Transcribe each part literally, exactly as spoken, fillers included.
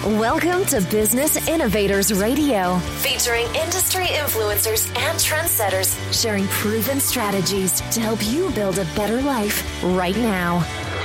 Welcome to Business Innovators Radio, featuring industry influencers and trendsetters sharing proven strategies to help you build a better life right now.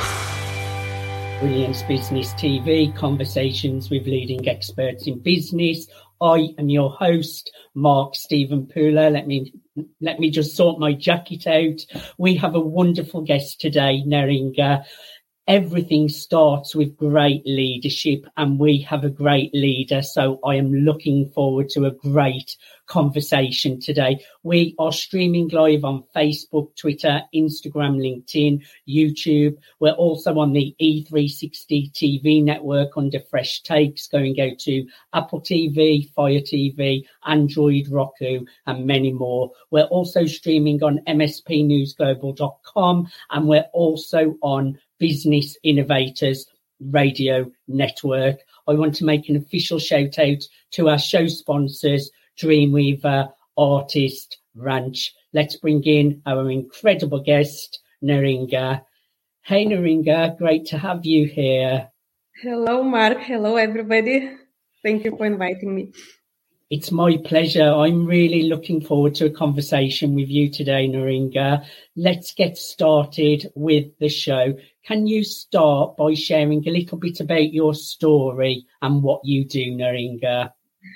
Brilliance Business T V, conversations with leading experts in business. I am your host, Mark Stephen Pooler. Let me let me just sort my jacket out. We have a wonderful guest today, Neringa. Everything starts with great leadership, and we have a great leader. So I am looking forward to a great conversation today. We are streaming live on Facebook, Twitter, Instagram, LinkedIn, YouTube. We're also on the E three sixty T V network under Fresh Takes, going out to Apple T V, Fire T V, Android, Roku, and many more. We're also streaming on M S P news global dot com, and we're also on Business Innovators Radio Network. I want to make an official shout out to our show sponsors, Dreamweaver, Artist, Ranch. Let's bring in our incredible guest, Neringa. Hey, Neringa, great to have you here. Hello, Mark. Hello, everybody. Thank you for inviting me. It's my pleasure. I'm really looking forward to a conversation with you today, Neringa. Let's get started with the show. Can you start by sharing a little bit about your story and what you do, Neringa?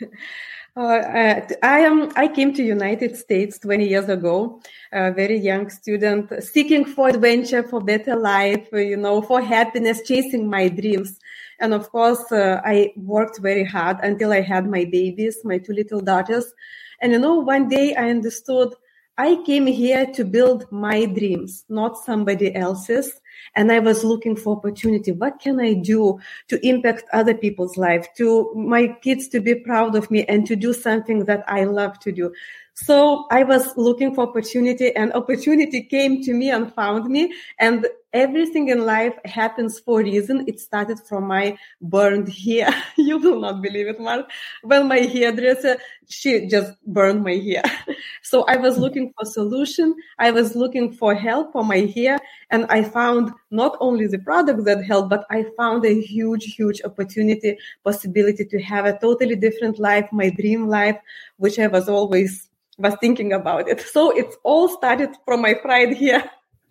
Uh, uh, I am. I came to United States twenty years ago, a very young student, seeking for adventure, for better life, you know, for happiness, chasing my dreams. And of course, uh, I worked very hard until I had my babies, my two little daughters. And you know, one day I understood I came here to build my dreams, not somebody else's. And I was looking for opportunity. What can I do to impact other people's life, to my kids to be proud of me, and to do something that I love to do? So I was looking for opportunity, and opportunity came to me and found me. And everything in life happens for a reason. It started from my burned hair. You will not believe it, Mark. Well, my hairdresser, she just burned my hair. So I was looking for a solution. I was looking for help for my hair. And I found not only the product that helped, but I found a huge, huge opportunity, possibility to have a totally different life, my dream life, which I was always was thinking about it. So it's all started from my pride here.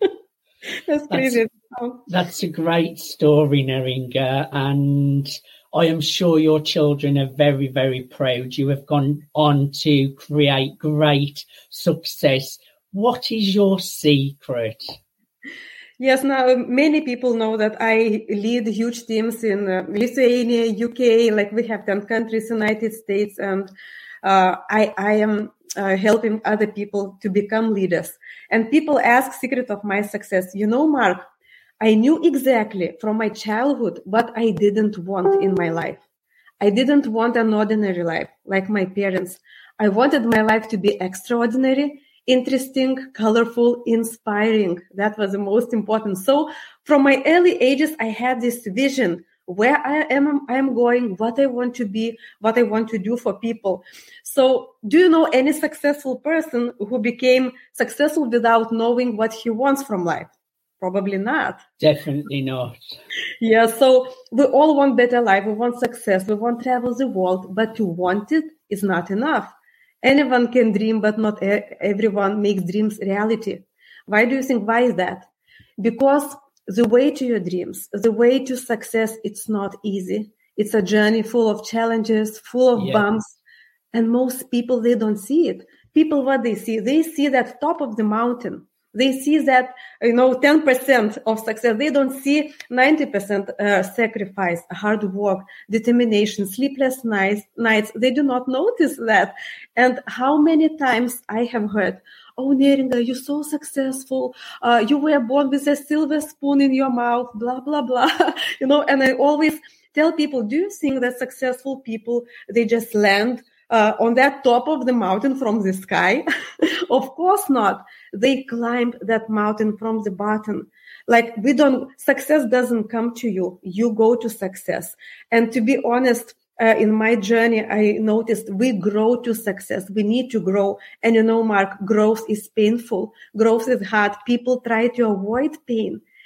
That's crazy. That's, that's a great story, Neringa. And I am sure your children are very, very proud. You have gone on to create great success. What is your secret? Yes, now many people know that I lead huge teams in uh, Lithuania, U K, like we have ten countries, United States, and uh, I, I am uh, helping other people to become leaders. And people ask secret of my success. You know, Mark, I knew exactly from my childhood what I didn't want in my life. I didn't want an ordinary life like my parents. I wanted my life to be extraordinary, interesting, colorful, inspiring. That was the most important. So from my early ages, I had this vision where I am, I am going, what I want to be, what I want to do for people. So do you know any successful person who became successful without knowing what he wants from life? Probably not. Definitely not. Yeah, so we all want better life. We want success. We want to travel the world, but to want it is not enough. Anyone can dream, but not everyone makes dreams reality. Why do you think? Why is that? Because the way to your dreams, the way to success, it's not easy. It's a journey full of challenges, full of yeah. bumps. And most people, they don't see it. People, what they see, they see that top of the mountain. They see that, you know, ten percent of success. They don't see ninety percent uh, sacrifice, hard work, determination, sleepless nights, nights. They do not notice that. And how many times I have heard, oh, Neringa, you're so successful. Uh, you were born with a silver spoon in your mouth, blah, blah, blah. You know, and I always tell people, do you think that successful people, they just land Uh, on that top of the mountain from the sky? Of course not. They climbed that mountain from the bottom. Like we don't, success doesn't come to you. You go to success. And to be honest, uh, in my journey, I noticed we grow to success. We need to grow. And you know, Mark, growth is painful. Growth is hard. People try to avoid pain.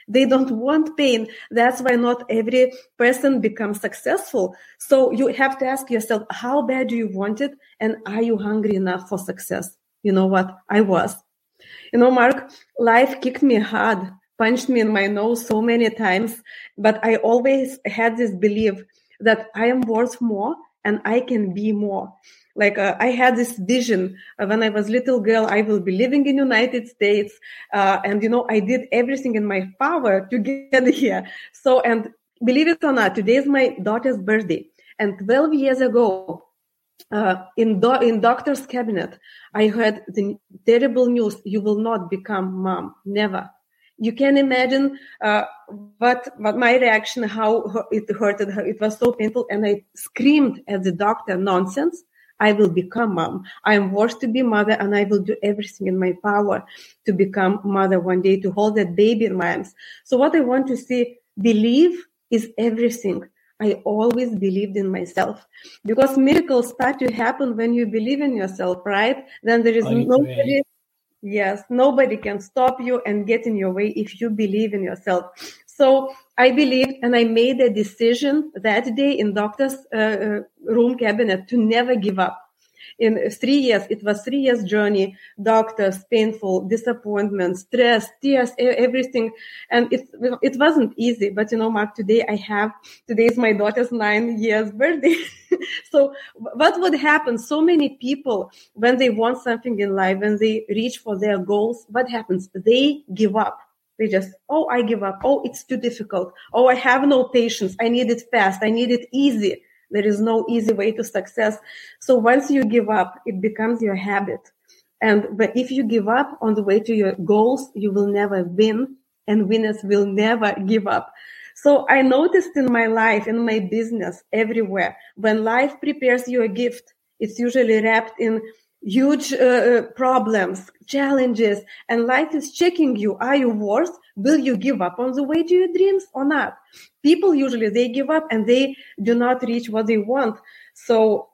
They don't want pain. That's why not every person becomes successful. So you have to ask yourself, how bad do you want it? And are you hungry enough for success? You know what? I was. You know, Mark, life kicked me hard, punched me in my nose so many times, but I always had this belief that I am worth more and I can be more. Like uh, I had this vision uh, when I was little girl, I will be living in United States. Uh, and, you know, I did everything in my power to get here. So, and believe it or not, today is my daughter's birthday. And twelve years ago, uh, in, do- in doctor's cabinet, I heard the terrible news. You will not become mom. Never. You can imagine uh, what, what my reaction, how it hurted her. It was so painful. And I screamed at the doctor, nonsense. I will become mom. I am worth to be mother, and I will do everything in my power to become mother one day, to hold that baby in my arms. So what I want to say, believe is everything. I always believed in myself, because miracles start to happen when you believe in yourself, right? Then there is nobody. Yes, nobody can stop you and get in your way if you believe in yourself. So I believed, and I made a decision that day in doctor's uh, room cabinet to never give up. In three years, it was three years journey, doctors, painful, disappointment, stress, tears, everything. And it, it wasn't easy. But, you know, Mark, today I have, today is my daughter's nine years birthday. So what would happen? So many people, when they want something in life, when they reach for their goals, what happens? They give up. They just, oh, I give up. Oh, it's too difficult. Oh, I have no patience. I need it fast. I need it easy. There is no easy way to success. So once you give up, it becomes your habit. And but if you give up on the way to your goals, you will never win, and winners will never give up. So I noticed in my life, in my business, everywhere, when life prepares you a gift, it's usually wrapped in huge uh, problems, challenges, and life is checking you. Are you worth? Will you give up on the way to your dreams or not? People usually, they give up and they do not reach what they want. So,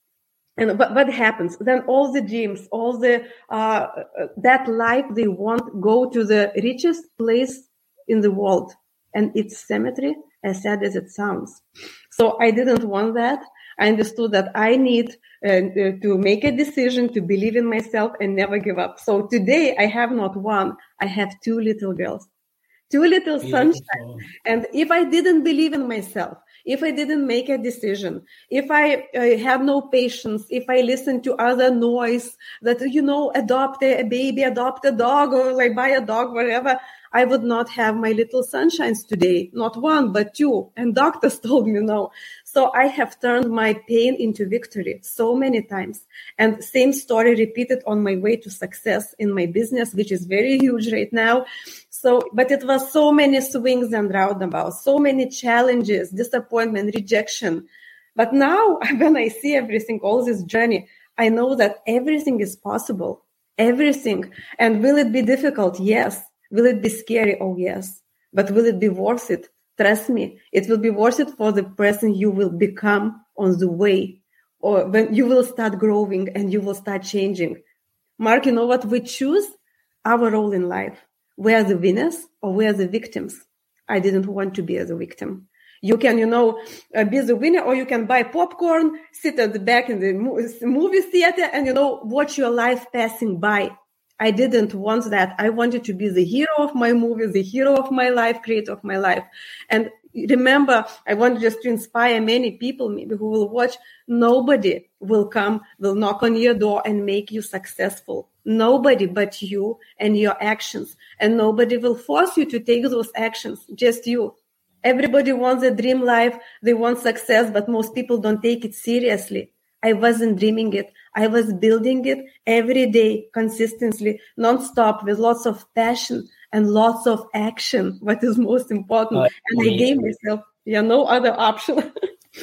and what, what happens? Then all the dreams, all the, uh, that life they want go to the richest place in the world. And it's cemetery, as sad as it sounds. So I didn't want that. I understood that I need uh, to make a decision to believe in myself and never give up. So today I have not one, I have two little girls, two little sunshine. And if I didn't believe in myself, if I didn't make a decision, if I uh, had no patience, if I listened to other noise that, you know, adopt a baby, adopt a dog, or like buy a dog, whatever, I would not have my little sunshines today. Not one, but two. And doctors told me no. So I have turned my pain into victory so many times. And same story repeated on my way to success in my business, which is very huge right now. So, but it was so many swings and roundabouts, so many challenges, disappointment, rejection. But now when I see everything, all this journey, I know that everything is possible. Everything. And will it be difficult? Yes. Will it be scary? Oh, yes. But will it be worth it? Trust me, it will be worth it for the person you will become on the way, or when you will start growing and you will start changing. Mark, you know what? We choose our role in life. We are the winners or we are the victims. I didn't want to be as a victim. You can, you know, uh, be the winner, or you can buy popcorn, sit at the back in the movie theater and, you know, watch your life passing by. I didn't want that. I wanted to be the hero of my movie, the hero of my life, creator of my life. And remember, I want just to inspire many people maybe who will watch. Nobody will come, will knock on your door and make you successful. Nobody but you and your actions. And nobody will force you to take those actions, just you. Everybody wants a dream life. They want success, but most people don't take it seriously. I wasn't dreaming it. I was building it every day, consistently, non-stop, with lots of passion and lots of action, what is most important. Uh, and I gave myself, yeah, no other option.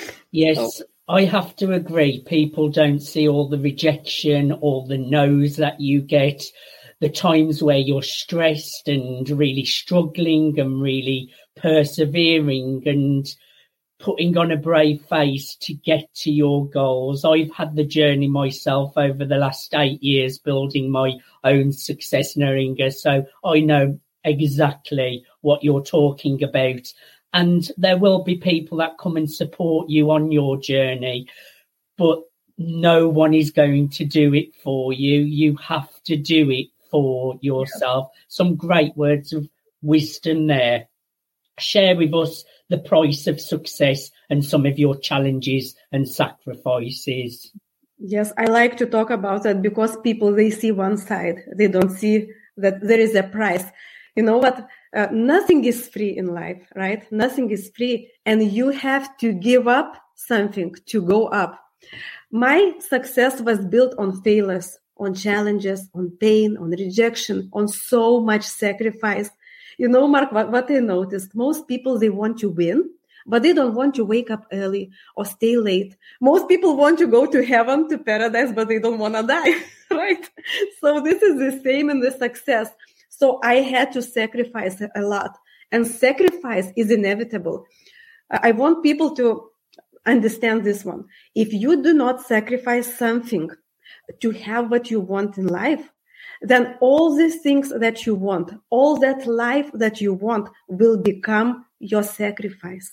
Yes, so. I have to agree. People don't see all the rejection, all the no's that you get, the times where you're stressed and really struggling and really persevering and putting on a brave face to get to your goals. I've had the journey myself over the last eight years building my own success, Neringa. So I know exactly what you're talking about. And there will be people that come and support you on your journey, but no one is going to do it for you. You have to do it for yourself. Yeah. Some great words of wisdom there. Share with us the price of success and some of your challenges and sacrifices. Yes, I like to talk about that because people, they see one side. They don't see that there is a price. You know what? Uh, nothing is free in life, right? Nothing is free. And you have to give up something to go up. My success was built on failures, on challenges, on pain, on rejection, on so much sacrifice. You know, Mark, what, what I noticed, most people, they want to win, but they don't want to wake up early or stay late. Most people want to go to heaven, to paradise, but they don't want to die, right? So this is the same in the success. So I had to sacrifice a lot, and sacrifice is inevitable. I want people to understand this one. If you do not sacrifice something to have what you want in life, then all these things that you want, all that life that you want will become your sacrifice.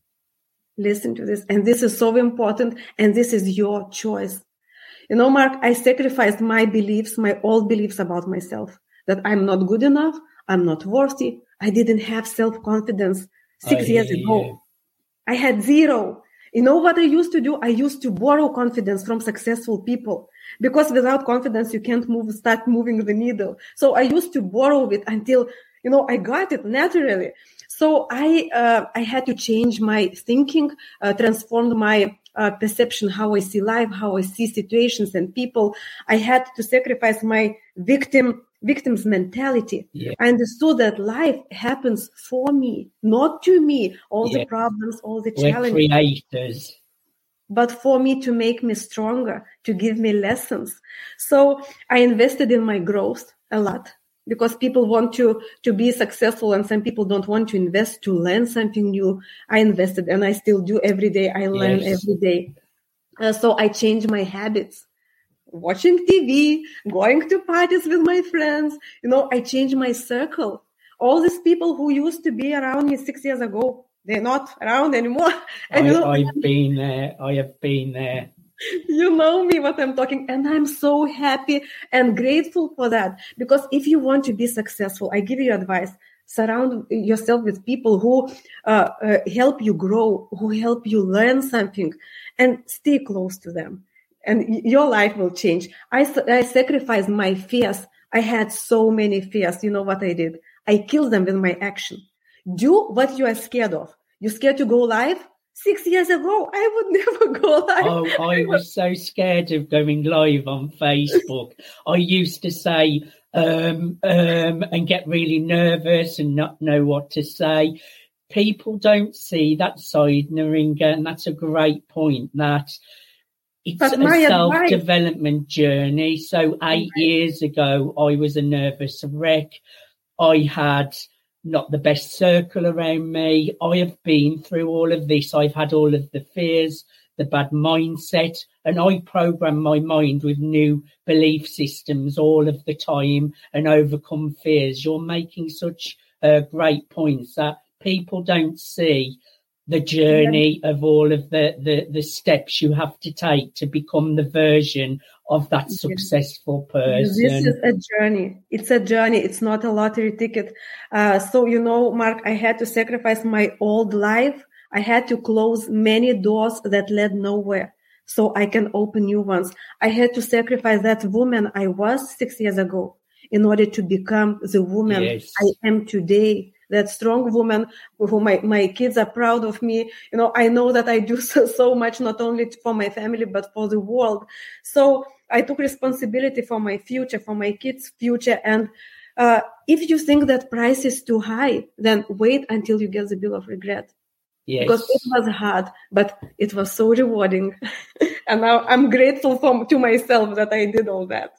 Listen to this. And this is so important. And this is your choice. You know, Mark, I sacrificed my beliefs, my old beliefs about myself, that I'm not good enough. I'm not worthy. I didn't have self-confidence six I years ago. You. I had zero. You know what I used to do? I used to borrow confidence from successful people, because without confidence, you can't move, start moving the needle. So I used to borrow it until, you know, I got it naturally. So I, uh, I had to change my thinking, uh, transform my uh, perception, how I see life, how I see situations and people. I had to sacrifice my victim victim's mentality. Yeah. I understood that life happens for me, not to me. All yeah. the problems, all the We're challenges. Creators. But for me, to make me stronger, to give me lessons. So I invested in my growth a lot, because people want to, to be successful, and some people don't want to invest to learn something new. I invested, and I still do every day. I learn yes. every day. Uh, so I changed my habits. Watching T V, going to parties with my friends. You know, I changed my circle. All these people who used to be around me six years ago, they're not around anymore. And I, you know, I've been there. I have been there. You know me, what I'm talking. And I'm so happy and grateful for that. Because if you want to be successful, I give you advice. Surround yourself with people who uh, uh, help you grow, who help you learn something, and stay close to them. And your life will change. I, I sacrificed my fears. I had so many fears. You know what I did? I killed them with my action. Do what you are scared of. You're scared to go live? Six years ago, I would never go live. Oh, I was so scared of going live on Facebook. I used to say um, um, and get really nervous and not know what to say. People don't see that side, Neringa, and that's a great point. That it's but a self-development journey. So eight years ago, I was a nervous wreck. I had not the best circle around me. I have been through all of this. I've had all of the fears, the bad mindset, and I program my mind with new belief systems all of the time and overcome fears. You're making such uh, great points that people don't see the journey yeah. of all of the, the, the steps you have to take to become the version of that successful person. This is a journey. It's a journey. It's not a lottery ticket. Uh, so, you know, Mark, I had to sacrifice my old life. I had to close many doors that led nowhere so I can open new ones. I had to sacrifice that woman I was six years ago in order to become the woman yes. I am today. That strong woman who my, my kids are proud of me. You know, I know that I do so, so much, not only for my family, but for the world. So I took responsibility for my future, for my kids' future. And uh, if you think that price is too high, then wait until you get the bill of regret. Yes. Because it was hard, but it was so rewarding. And now I'm grateful for, to myself that I did all that.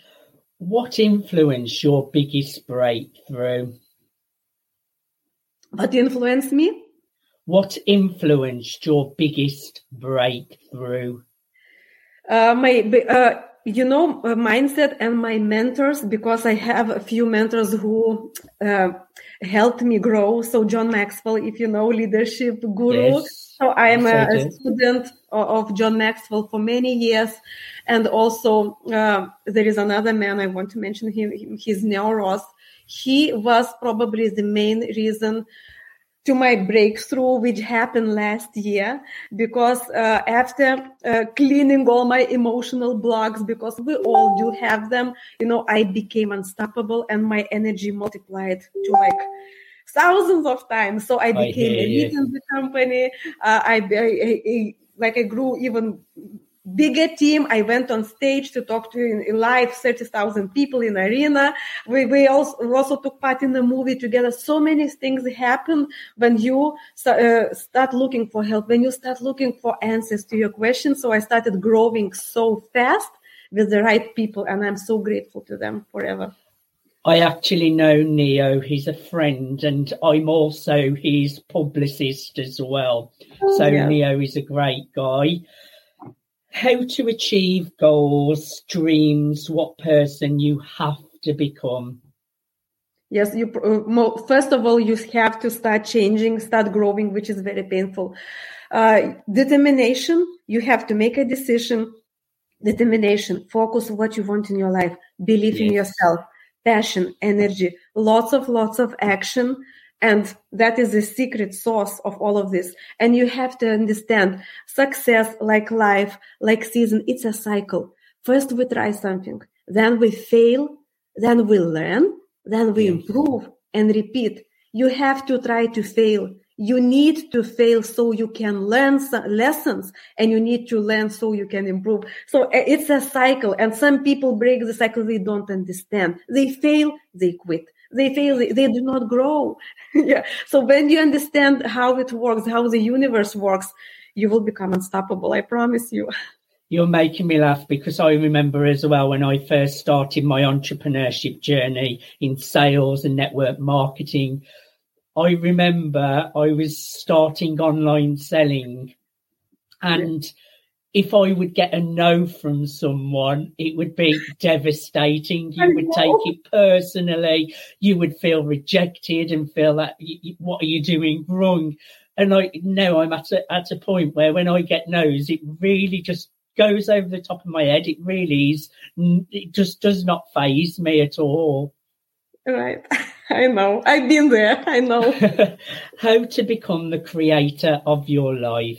What influenced your biggest breakthrough? What influenced me? What influenced your biggest breakthrough? Uh, my uh, you know, uh, mindset and my mentors, because I have a few mentors who uh, helped me grow. So John Maxwell, if you know, leadership guru. Yes. So I am yes, a, a student of, of John Maxwell for many years. And also uh, there is another man I want to mention him. He's Neil Ross. He was probably the main reason to my breakthrough, which happened last year, because uh, after uh, cleaning all my emotional blocks, because we all do have them, you know, I became unstoppable and my energy multiplied to like thousands of times. So I became I a lead in the company. Uh, I, I, I like I grew even bigger team. I went on stage to talk to in, in live thirty thousand people in arena. We we also we also took part in the movie together. So many things happen when you uh, start looking for help, when you start looking for answers to your questions. So I started growing so fast with the right people, and I'm so grateful to them forever. I actually know Neo. He's a friend, and I'm also his publicist as well. So yeah. Neo is a great guy. How to achieve goals, dreams, what person you have to become. Yes, you uh, first of all, you have to start changing, start growing, which is very painful. Uh, determination, you have to make a decision. Determination, focus on what you want in your life, believe yes. in yourself, passion, energy, lots of, lots of action. And that is the secret sauce of all of this. And you have to understand success, like life, like season, it's a cycle. First we try something, then we fail, then we learn, then we improve and repeat. You have to try to fail. You need to fail so you can learn some lessons, and you need to learn so you can improve. So it's a cycle, and some people break the cycle. They don't understand. They fail, they quit. They fail, they, they do not grow. yeah. So when you understand how it works, how the universe works, you will become unstoppable. I promise you. You're making me laugh, because I remember as well when I first started my entrepreneurship journey in sales and network marketing, I remember I was starting online selling, and yeah. if I would get a no from someone, it would be devastating. You would take it personally. You would feel rejected and feel that, what are you doing wrong? And I now I'm at a, at a point where when I get no's, it really just goes over the top of my head. It really is. It just does not faze me at all. Right. I know. I've been there. I know. How to become the creator of your life.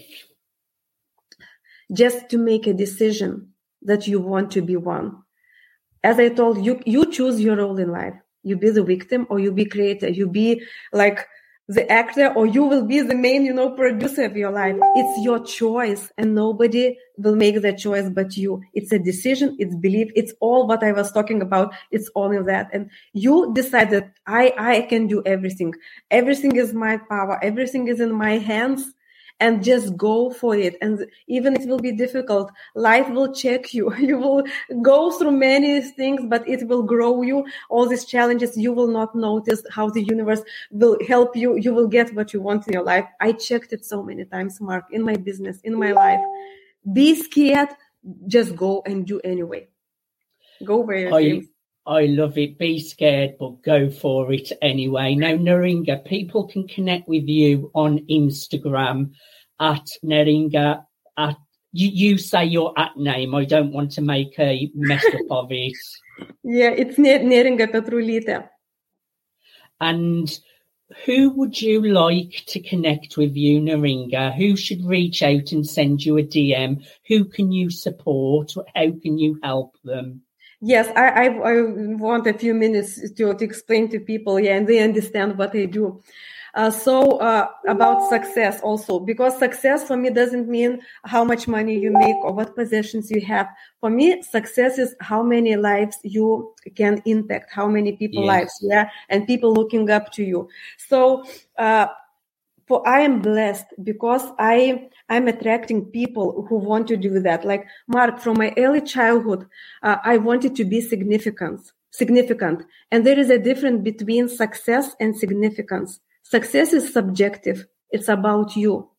Just to make a decision that you want to be one. As I told you, you choose your role in life. You be the victim, or you be creator. You be like the actor, or you will be the main, you know, producer of your life. It's your choice, and nobody will make that choice but you. It's a decision. It's belief. It's all what I was talking about. It's all in that. And you decide that I, I can do everything. Everything is my power. Everything is in my hands. And just go for it. And even if it will be difficult, life will check you. You will go through many things, but it will grow you. All these challenges, you will not notice how the universe will help you. You will get what you want in your life. I checked it so many times, Mark, in my business, in my life. Be scared. Just go and do anyway. Go where your dreams. I love it. Be scared, but go for it anyway. Now, Neringa, people can connect with you on Instagram at Neringa. At you, you say your at name. I don't want to make a mess up of it. Yeah, it's Neringa Petrulita. And who would you like to connect with you, Neringa? Who should reach out and send you a D M? Who can you support? How can you help them? Yes, I, I, I want a few minutes to, to explain to people, yeah, and they understand what I do. Uh, so uh, about success also, because success for me doesn't mean how much money you make or what possessions you have. For me, success is how many lives you can impact, how many people yes. lives, yeah, and people looking up to you. So uh, for I am blessed because I I'm attracting people who want to do that. Like Mark, from my early childhood, uh, I wanted to be significant, significant. And there is a difference between success and significance. Success is subjective. It's about you.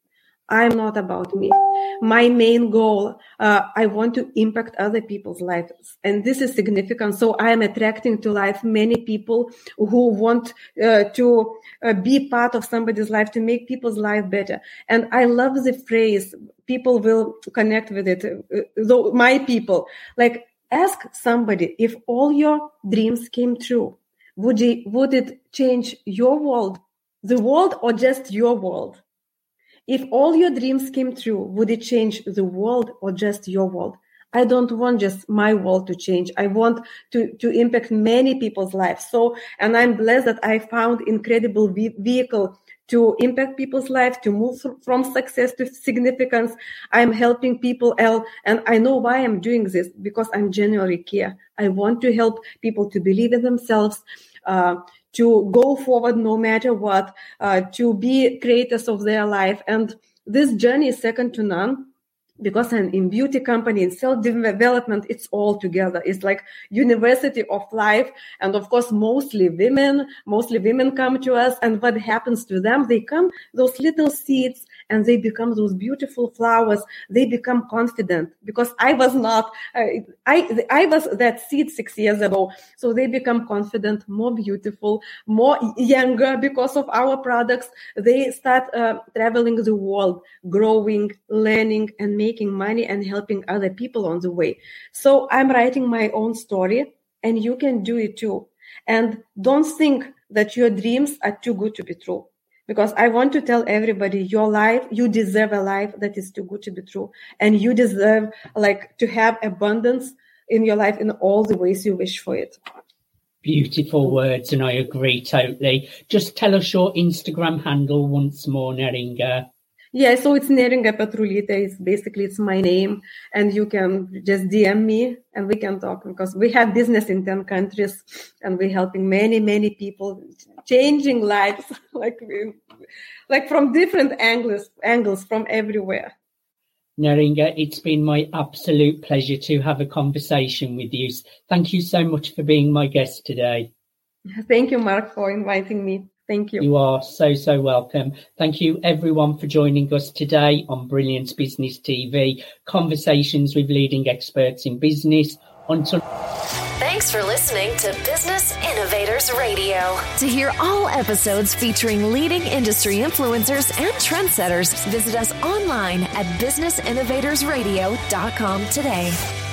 I'm not about me. My main goal, uh, I want to impact other people's lives. And this is significant. So I am attracting to life many people who want uh, to uh, be part of somebody's life, to make people's life better. And I love the phrase, people will connect with it, uh, though my people, like, ask somebody, if all your dreams came true, would you, would it change your world, the world, or just your world? If all your dreams came true, would it change the world or just your world? I don't want just my world to change. I want to, to impact many people's lives. So, and I'm blessed that I found incredible ve- vehicle to impact people's lives, to move from success to significance. I'm helping people, and I know why I'm doing this, because I'm genuinely care. I want to help people to believe in themselves, uh, to go forward no matter what, uh, to be creators of their life. And this journey is second to none, because I'm in beauty company, in self-development, it's all together. It's like university of life. And of course, mostly women, mostly women come to us. And what happens to them? They come, those little seeds, and they become those beautiful flowers. They become confident, because I was not, uh, I, I was that seed six years ago. So they become confident, more beautiful, more younger because of our products. They start uh, traveling the world, growing, learning, and making money and helping other people on the way. So I'm writing my own story, and you can do it too. And don't think that your dreams are too good to be true. Because I want to tell everybody, your life, you deserve a life that is too good to be true. And you deserve, like, to have abundance in your life in all the ways you wish for it. Beautiful words, and I agree totally. Just tell us your Instagram handle once more, Neringa. Yeah, so it's Neringa Petrulita. It's basically, it's my name, and you can just D M me and we can talk, because we have business in ten countries and we're helping many, many people, changing lives, like, like from different angles, angles from everywhere. Neringa, it's been my absolute pleasure to have a conversation with you. Thank you so much for being my guest today. Thank you, Mark, for inviting me. Thank you. You are so, so welcome. Thank you, everyone, for joining us today on Brilliance Business T V, conversations with leading experts in business. Until Thanks for listening to Business Innovators Radio. To hear all episodes featuring leading industry influencers and trendsetters, visit us online at business innovators radio dot com today.